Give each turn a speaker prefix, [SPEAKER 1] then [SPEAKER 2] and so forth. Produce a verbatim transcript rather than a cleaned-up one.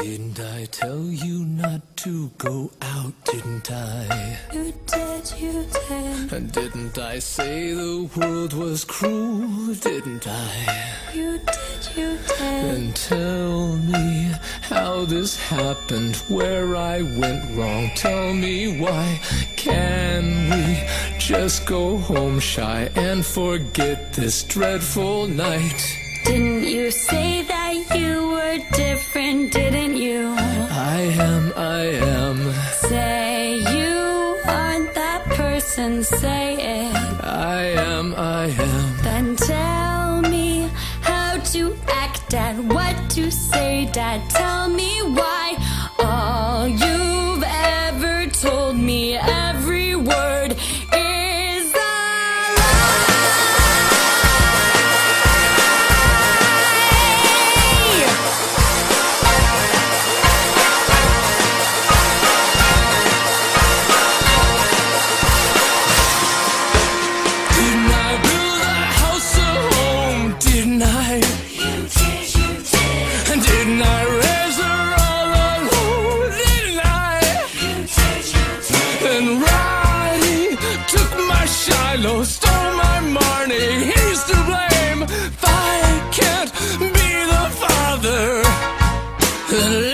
[SPEAKER 1] Didn't I tell you not to go out, didn't I?
[SPEAKER 2] You did, you did.
[SPEAKER 1] And didn't I say the world was cruel, didn't I?
[SPEAKER 2] You did, you did.
[SPEAKER 1] Then tell me how this happened, where I went wrong. Tell me why can we just go home shy and forget this dreadful night?
[SPEAKER 2] Didn't you say that you were different, didn't you?
[SPEAKER 1] I am, I am.
[SPEAKER 2] Say you aren't that person, say it.
[SPEAKER 1] I am, I am.
[SPEAKER 2] Then tell me how to act, Dad, what to say, Dad. Tell me why all you've ever told me, every word is a lie.
[SPEAKER 1] Didn't I build a house of home, didn't I?
[SPEAKER 2] You did, you did.
[SPEAKER 1] And didn't I raise her all alone, didn't I?
[SPEAKER 2] You did, you did.
[SPEAKER 1] And Roddy took my Shiloh, stole my Marnie, he's to blame. If I can't be the father, then